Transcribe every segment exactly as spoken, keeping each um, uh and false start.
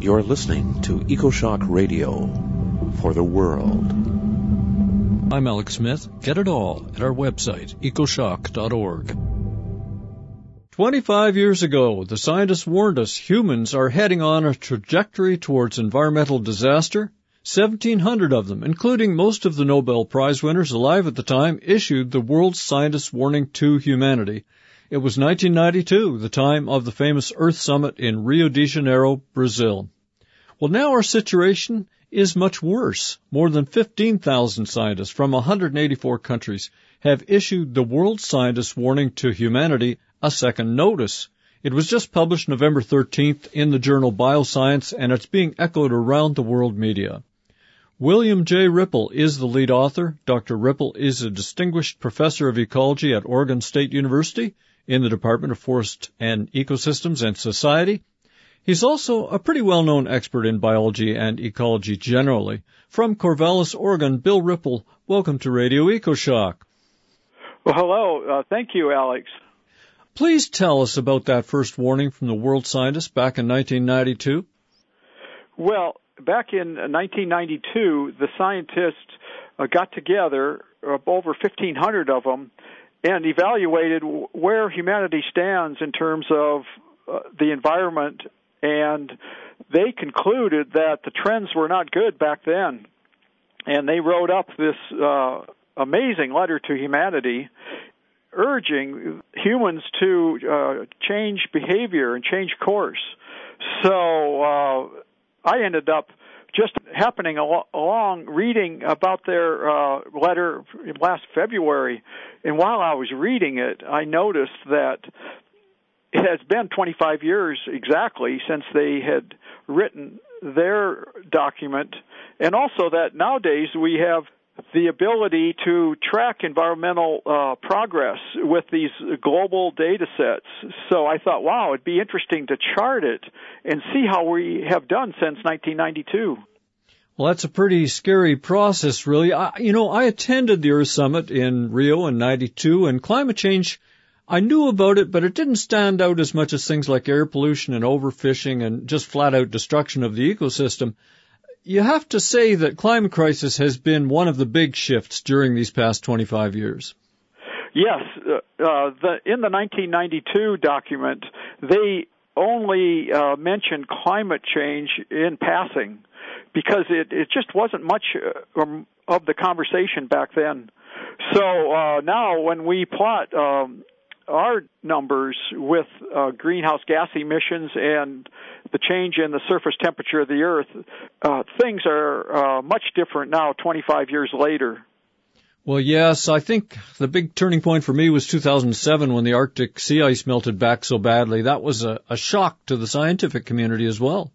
You're listening to EcoShock Radio for the world. I'm Alex Smith. Get it all at our website, ecoshock dot org. Twenty-five years ago, the scientists warned us humans are heading on a trajectory towards environmental disaster. seventeen hundred of them, including most of the Nobel Prize winners alive at the time, issued the world's scientists' warning to humanity. It was nineteen ninety-two, the time of the famous Earth Summit in Rio de Janeiro, Brazil. Well, now our situation is much worse. More than fifteen thousand scientists from one hundred eighty-four countries have issued the world's scientists' warning to humanity a second notice. It was just published November thirteenth in the journal Bioscience, and it's being echoed around the world media. William J. Ripple is the lead author. Doctor Ripple is a distinguished professor of ecology at Oregon State University in the Department of Forest and Ecosystems and Society. He's also a pretty well-known expert in biology and ecology generally. From Corvallis, Oregon, Bill Ripple, welcome to Radio EcoShock. Well, hello. Uh, thank you, Alex. Please tell us about that first warning from the world scientists back in nineteen ninety-two. Well, back in nineteen ninety-two, the scientists uh, got together, uh, over fifteen hundred of them, and evaluated w- where humanity stands in terms of uh, the environment, and they concluded that the trends were not good back then. And they wrote up this uh, amazing letter to humanity urging humans to uh, change behavior and change course. So uh, I ended up just happening al- along reading about their uh, letter last February, and while I was reading it, I noticed that it has been twenty-five years exactly since they had written their document, and also that nowadays we have the ability to track environmental uh, progress with these global data sets. So I thought, wow, it'd be interesting to chart it and see how we have done since nineteen ninety-two. Well, that's a pretty scary process, really. I, you know, I attended the Earth Summit in Rio in ninety-two, and climate change, I knew about it, but it didn't stand out as much as things like air pollution and overfishing and just flat-out destruction of the ecosystem. You have to say that climate crisis has been one of the big shifts during these past twenty-five years. Yes. Uh, uh, the, in the nineteen ninety-two document, they only uh, mentioned climate change in passing because it, it just wasn't much uh, um, of the conversation back then. So uh, now when we plot um, our numbers with uh, greenhouse gas emissions and the change in the surface temperature of the Earth, uh, things are uh, much different now twenty-five years later. Well, yes, I think the big turning point for me was two thousand seven when the Arctic sea ice melted back so badly. That was a, a shock to the scientific community as well.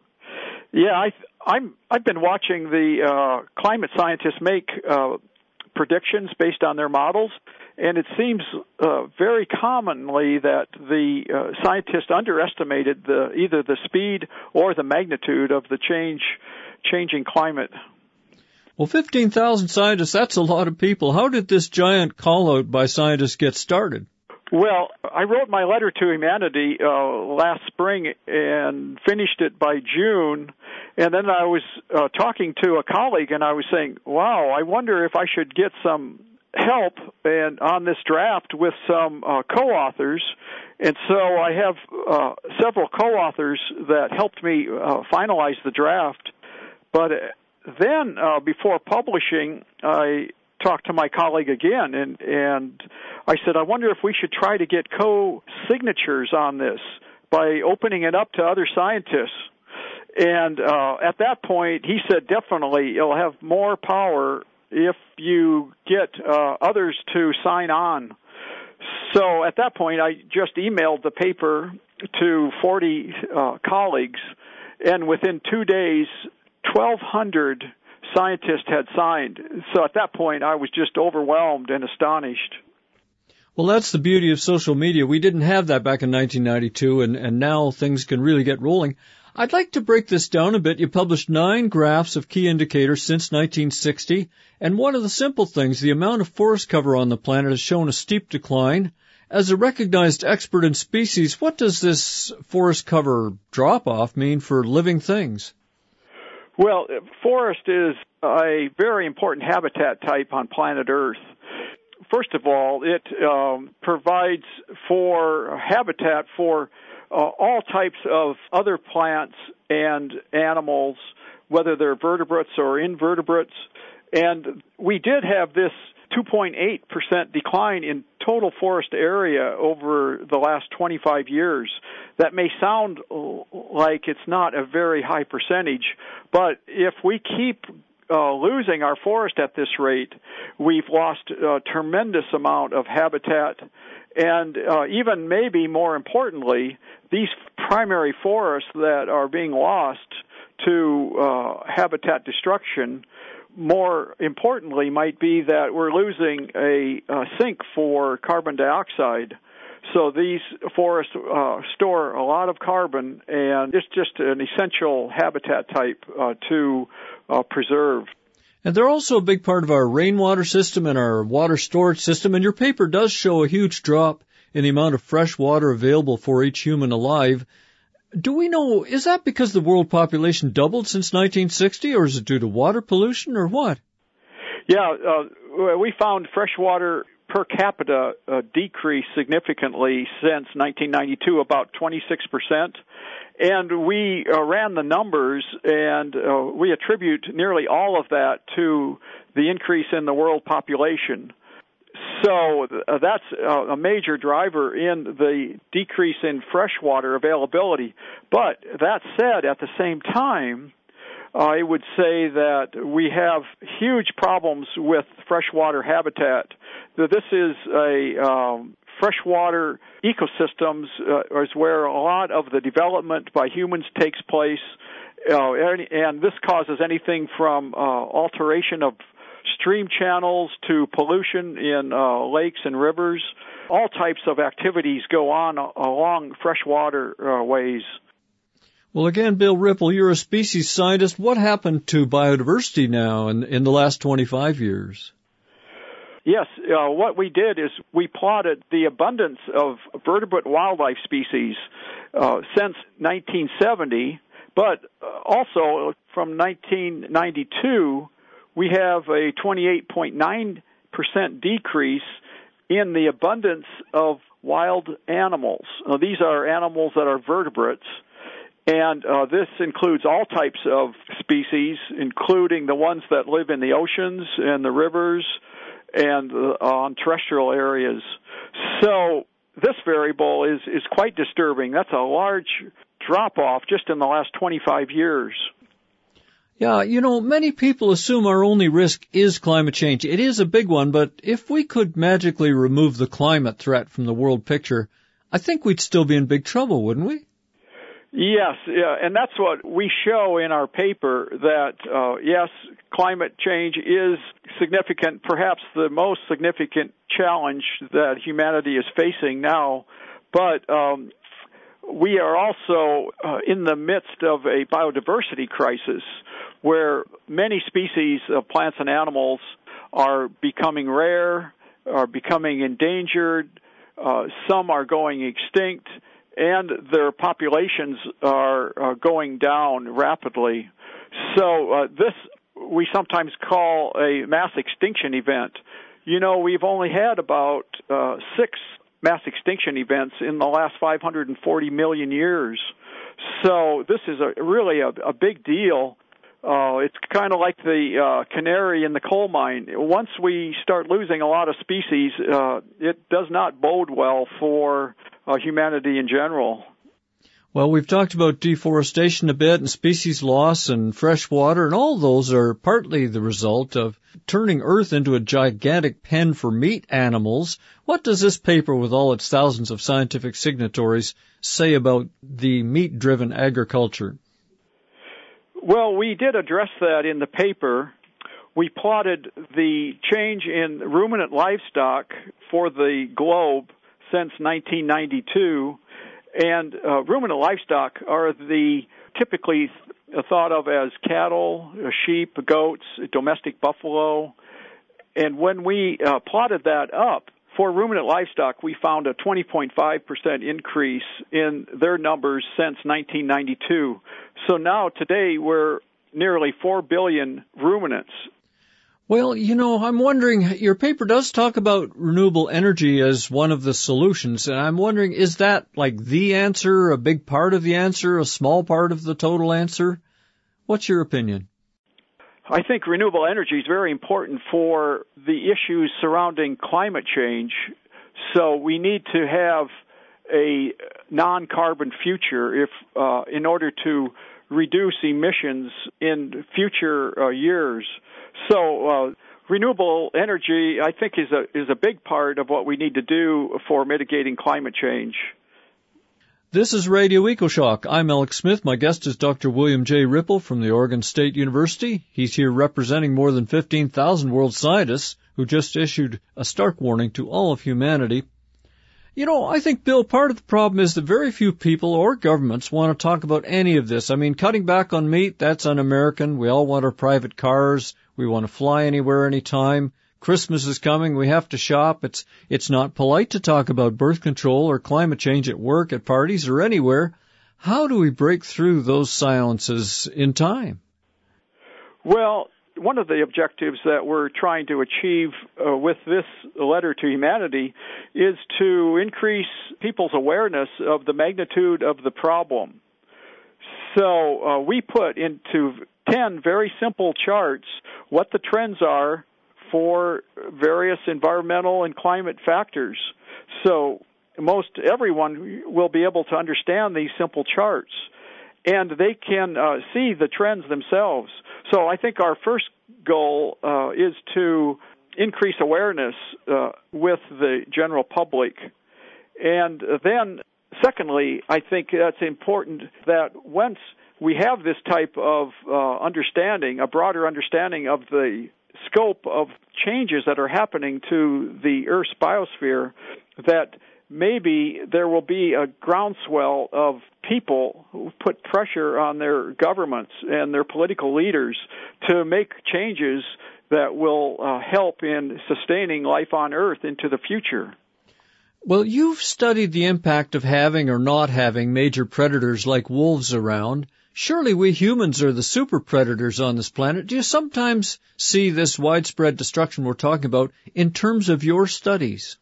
Yeah, I, I'm, I've been watching the uh, climate scientists make uh, predictions based on their models, and it seems uh, very commonly that the uh, scientists underestimated the, either the speed or the magnitude of the change, changing climate. Well, fifteen thousand scientists, that's a lot of people. How did this giant call-out by scientists get started? Well, I wrote my letter to humanity uh, last spring and finished it by June, and then I was uh, talking to a colleague, and I was saying, wow, I wonder if I should get some help and on this draft with some uh, co-authors. And so I have uh, several co-authors that helped me uh, finalize the draft. But then uh, before publishing, I talked to my colleague again, and, and I said, I wonder if we should try to get co-signatures on this by opening it up to other scientists. And uh, at that point, he said, definitely, it'll have more power if you get uh, others to sign on. So at that point, I just emailed the paper to forty uh, colleagues, and within two days, twelve hundred scientists had signed. So at that point, I was just overwhelmed and astonished. Well, that's the beauty of social media. We didn't have that back in nineteen ninety-two, and, and now things can really get rolling. I'd like to break this down a bit. You published nine graphs of key indicators since nineteen sixty, and one of the simple things, the amount of forest cover on the planet has shown a steep decline, As a recognized expert in species, what does this forest cover drop-off mean for living things? Well, forest is a very important habitat type on planet Earth. First of all, it um, provides for habitat for uh, all types of other plants and animals, whether they're vertebrates or invertebrates. And we did have this two point eight percent decline in total forest area over the last twenty-five years. That may sound like it's not a very high percentage, but if we keep uh, losing our forest at this rate, we've lost a tremendous amount of habitat. And uh, even maybe more importantly, these primary forests that are being lost to uh, habitat destruction, more importantly, might be that we're losing a, a sink for carbon dioxide. So these forests uh, store a lot of carbon, and it's just an essential habitat type uh, to uh, preserve. And they're also a big part of our rainwater system and our water storage system, and your paper does show a huge drop in the amount of fresh water available for each human alive. Do we know, is that because the world population doubled since nineteen sixty, or is it due to water pollution, or what? Yeah, uh, we found freshwater per capita uh, decreased significantly since nineteen ninety-two, about twenty-six percent. And we uh, ran the numbers, and uh, we attribute nearly all of that to the increase in the world population. So uh, that's uh, a major driver in the decrease in freshwater availability. But that said, at the same time, I would say that we have huge problems with freshwater habitat. This is a um, freshwater ecosystems uh, is where a lot of the development by humans takes place, uh, and, and this causes anything from uh, alteration of stream channels to pollution in uh, lakes and rivers. All types of activities go on along freshwater uh, ways. Well, again, Bill Ripple, you're a species scientist. What happened to biodiversity now in, in the last twenty-five years? Yes, uh, what we did is we plotted the abundance of vertebrate wildlife species uh, since nineteen seventy, but also from nineteen ninety-two, we have a twenty-eight point nine percent decrease in the abundance of wild animals. Uh, these are animals that are vertebrates, and uh, this includes all types of species, including the ones that live in the oceans and the rivers and uh, on terrestrial areas. So this variable is, is quite disturbing. That's a large drop-off just in the last twenty-five years. Yeah, you know, many people assume our only risk is climate change. It is a big one, but if we could magically remove the climate threat from the world picture, I think we'd still be in big trouble, wouldn't we? Yes, yeah, and that's what we show in our paper, that, uh, yes, climate change is significant, perhaps the most significant challenge that humanity is facing now, but um, we are also uh, in the midst of a biodiversity crisis where many species of plants and animals are becoming rare, are becoming endangered, uh, some are going extinct, and their populations are, are going down rapidly. So uh, this we sometimes call a mass extinction event. You know, we've only had about uh, six mass extinction events in the last five hundred forty million years. So this is a, really a, a big deal. Uh, it's kind of like the uh, canary in the coal mine. Once we start losing a lot of species, uh, it does not bode well for uh, humanity in general. Well, we've talked about deforestation a bit and species loss and fresh water, and all those are partly the result of turning Earth into a gigantic pen for meat animals. What does this paper, with all its thousands of scientific signatories, say about the meat-driven agriculture? Well, we did address that in the paper. We plotted the change in ruminant livestock for the globe since nineteen ninety-two. And uh, ruminant livestock are the typically thought of as cattle, sheep, goats, domestic buffalo. And when we uh, plotted that up for ruminant livestock, we found a twenty point five percent increase in their numbers since nineteen ninety-two. So now, today, we're nearly four billion ruminants. Well, you know, I'm wondering, your paper does talk about renewable energy as one of the solutions, and I'm wondering, is that like the answer, a big part of the answer, a small part of the total answer? What's your opinion? I think renewable energy is very important for the issues surrounding climate change. So we need to have a non-carbon future if, uh, in order to reduce emissions in future uh, years. So uh, renewable energy, I think, is a is a big part of what we need to do for mitigating climate change. This is Radio EcoShock. I'm Alex Smith. My guest is Doctor William J. Ripple from the Oregon State University. He's here representing more than fifteen thousand world scientists who just issued a stark warning to all of humanity. You know, I think, Bill, part of the problem is that very few people or governments want to talk about any of this. I mean, cutting back on meat, that's un-American. We all want our private cars. We want to fly anywhere, anytime. Christmas is coming. We have to shop. It's it's not polite to talk about birth control or climate change at work, at parties, or anywhere. How do we break through those silences in time? Well, one of the objectives that we're trying to achieve uh, with this letter to humanity is to increase people's awareness of the magnitude of the problem. So uh, we put into ten very simple charts what the trends are for various environmental and climate factors. So most everyone will be able to understand these simple charts, and they can uh, see the trends themselves. So I think our first goal uh, is to increase awareness uh, with the general public. And then, secondly, I think that's important that once we have this type of uh, understanding, a broader understanding of the scope of changes that are happening to the Earth's biosphere, that maybe there will be a groundswell of people who put pressure on their governments and their political leaders to make changes that will uh, help in sustaining life on Earth into the future. Well, you've studied the impact of having or not having major predators like wolves around. Surely we humans are the super predators on this planet. Do you sometimes see this widespread destruction we're talking about in terms of your studies?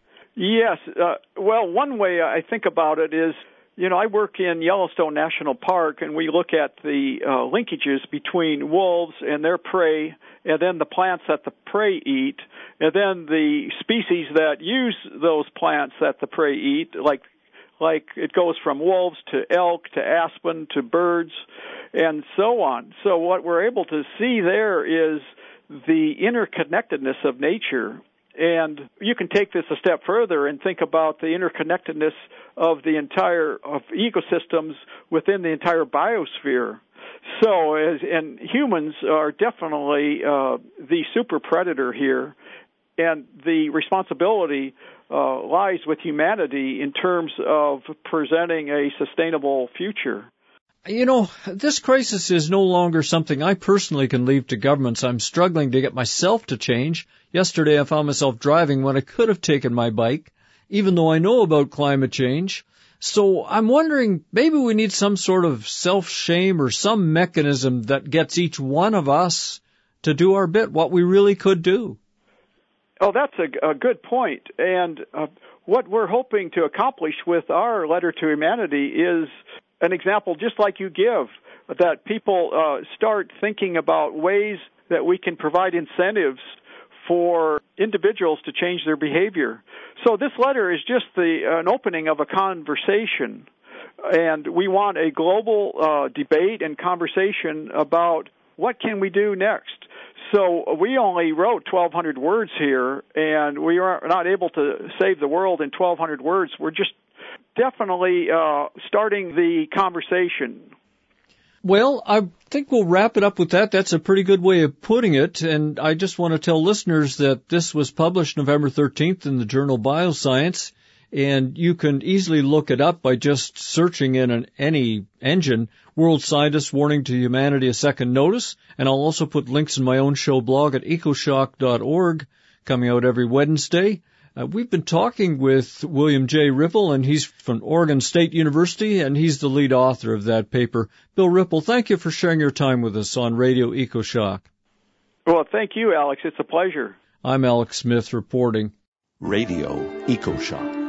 Yes. Uh, well, one way I think about it is, you know, I work in Yellowstone National Park, and we look at the uh, linkages between wolves and their prey, and then the plants that the prey eat, and then the species that use those plants that the prey eat, like like it goes from wolves to elk to aspen to birds and so on. So what we're able to see there is the interconnectedness of nature. And you can take this a step further and think about the interconnectedness of the entire of ecosystems within the entire biosphere. So, as, and humans are definitely uh, the super predator here, and the responsibility uh, lies with humanity in terms of presenting a sustainable future. You know, this crisis is no longer something I personally can leave to governments. I'm struggling to get myself to change. Yesterday I found myself driving when I could have taken my bike, even though I know about climate change. So I'm wondering, maybe we need some sort of self-shame or some mechanism that gets each one of us to do our bit, what we really could do. Oh, that's a, a good point. And uh, what we're hoping to accomplish with our letter to humanity is an example just like you give, that people uh, start thinking about ways that we can provide incentives for individuals to change their behavior. So this letter is just the an opening of a conversation, and we want a global uh, debate and conversation about what can we do next. So we only wrote twelve hundred words here, and we are not able to save the world in twelve hundred words. We're just definitely uh, starting the conversation. Well, I think we'll wrap it up with that. That's a pretty good way of putting it. And I just want to tell listeners that this was published November thirteenth in the journal Bioscience, and you can easily look it up by just searching in an, any engine, World Scientists Warning to Humanity, a Second Notice. And I'll also put links in my own show blog at ecoshock dot org, coming out every Wednesday. Uh, we've been talking with William J. Ripple, and he's from Oregon State University, and he's the lead author of that paper. Bill Ripple, thank you for sharing your time with us on Radio EcoShock. Well, thank you, Alex. It's a pleasure. I'm Alex Smith reporting. Radio EcoShock.